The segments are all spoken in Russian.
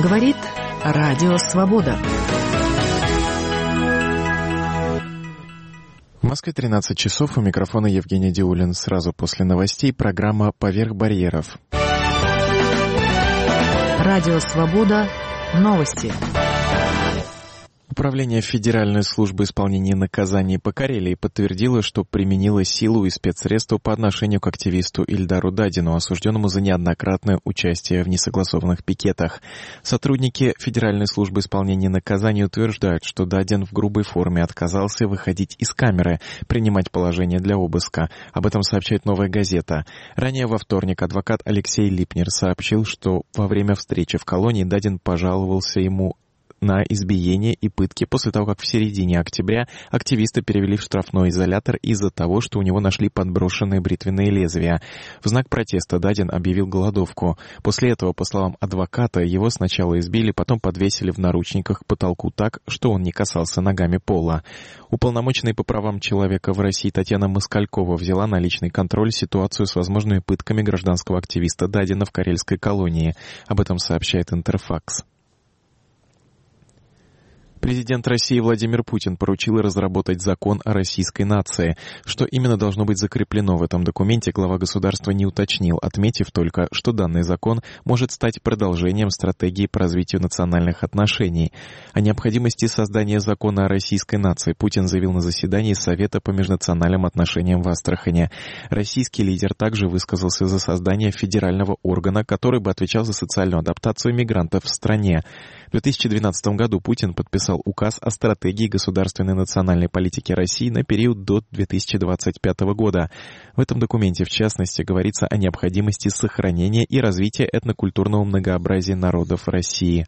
Говорит Радио Свобода. В Москве 13 часов. У микрофона Евгений Диулин. Сразу после новостей программа «Поверх барьеров». Радио Свобода. Новости. Управление Федеральной службы исполнения наказаний по Карелии подтвердило, что применило силу и спецсредства по отношению к активисту Ильдару Дадину, осужденному за неоднократное участие в несогласованных пикетах. Сотрудники Федеральной службы исполнения наказаний утверждают, что Дадин в грубой форме отказался выходить из камеры, принимать положение для обыска. Об этом сообщает «Новая газета». Ранее во вторник адвокат Алексей Липнер сообщил, что во время встречи в колонии Дадин пожаловался ему на избиение и пытки после того, как в середине октября активиста перевели в штрафной изолятор из-за того, что у него нашли подброшенные бритвенные лезвия. В знак протеста Дадин объявил голодовку. После этого, по словам адвоката, его сначала избили, потом подвесили в наручниках к потолку так, что он не касался ногами пола. Уполномоченная по правам человека в России Татьяна Москалькова взяла на личный контроль ситуацию с возможными пытками гражданского активиста Дадина в карельской колонии. Об этом сообщает Интерфакс. Президент России Владимир Путин поручил разработать закон о российской нации. Что именно должно быть закреплено в этом документе, глава государства не уточнил, отметив только, что данный закон может стать продолжением стратегии по развитию национальных отношений. О необходимости создания закона о российской нации Путин заявил на заседании Совета по межнациональным отношениям в Астрахани. Российский лидер также высказался за создание федерального органа, который бы отвечал за социальную адаптацию мигрантов в стране. В 2012 году Путин подписал указ о стратегии государственной национальной политики России на период до 2025 года. В этом документе, в частности, говорится о необходимости сохранения и развития этнокультурного многообразия народов России.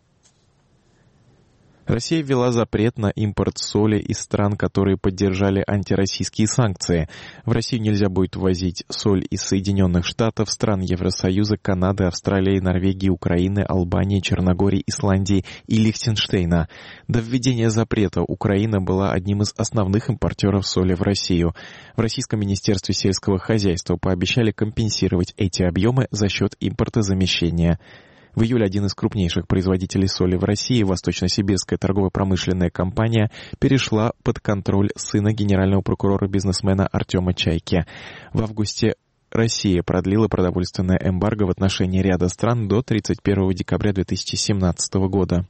Россия ввела запрет на импорт соли из стран, которые поддержали антироссийские санкции. В Россию нельзя будет ввозить соль из Соединенных Штатов, стран Евросоюза, Канады, Австралии, Норвегии, Украины, Албании, Черногории, Исландии и Лихтенштейна. До введения запрета Украина была одним из основных импортеров соли в Россию. В Российском министерстве сельского хозяйства пообещали компенсировать эти объемы за счет импортозамещения. В июле один из крупнейших производителей соли в России, Восточно-Сибирская торгово-промышленная компания, перешла под контроль сына генерального прокурора-бизнесмена Артема Чайки. В августе Россия продлила продовольственное эмбарго в отношении ряда стран до 31 декабря 2017 года.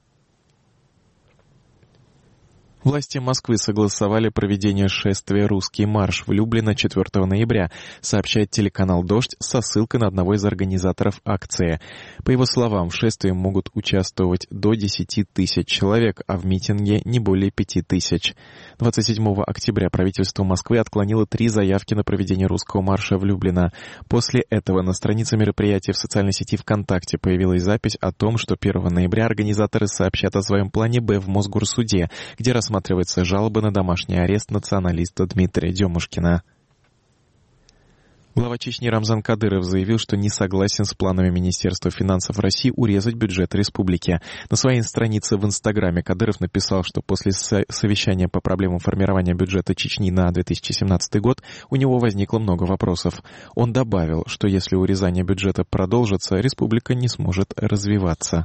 Власти Москвы согласовали проведение шествия «Русский марш» в Люблино 4 ноября, сообщает телеканал «Дождь» со ссылкой на одного из организаторов акции. По его словам, в шествии могут участвовать до 10 тысяч человек, а в митинге не более 5 тысяч. 27 октября правительство Москвы отклонило 3 заявки на проведение «Русского марша» в Люблино. После этого на странице мероприятия в социальной сети ВКонтакте появилась запись о том, что 1 ноября организаторы сообщат о своем плане «Б» в Мосгорсуде, где рассматривается жалоба на домашний арест националиста Дмитрия Демушкина. Глава Чечни Рамзан Кадыров заявил, что не согласен с планами Министерства финансов России урезать бюджет республики. На своей странице в Инстаграме Кадыров написал, что после совещания по проблемам формирования бюджета Чечни на 2017 год у него возникло много вопросов. Он добавил, что если урезание бюджета продолжится, республика не сможет развиваться.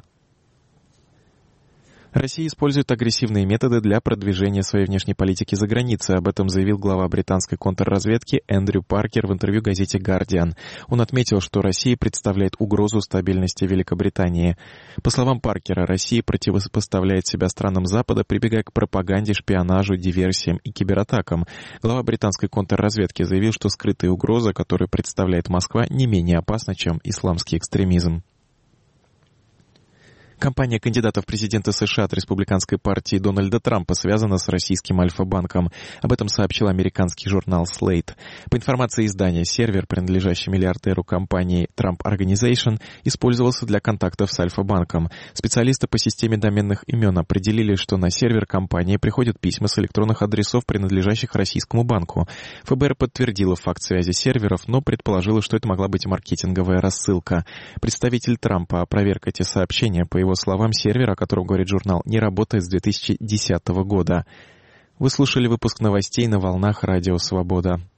Россия использует агрессивные методы для продвижения своей внешней политики за границей. Об этом заявил глава британской контрразведки Эндрю Паркер в интервью газете «Гардиан». Он отметил, что Россия представляет угрозу стабильности Великобритании. По словам Паркера, Россия противопоставляет себя странам Запада, прибегая к пропаганде, шпионажу, диверсиям и кибератакам. Глава британской контрразведки заявил, что скрытая угроза, которую представляет Москва, не менее опасна, чем исламский экстремизм. Кампания кандидата в президенты США от республиканской партии Дональда Трампа связана с российским Альфа-банком. Об этом сообщил американский журнал Slate. По информации издания, сервер, принадлежащий миллиардеру компании Trump Organization, использовался для контактов с Альфа-банком. Специалисты по системе доменных имен определили, что на сервер компании приходят письма с электронных адресов, принадлежащих российскому банку. ФБР подтвердило факт связи серверов, но предположило, что это могла быть маркетинговая рассылка. Представитель Трампа опроверг эти сообщения. По его словам, сервер, о котором говорит журнал, не работает с 2010 года. Вы слушали выпуск новостей на волнах Радио Свобода.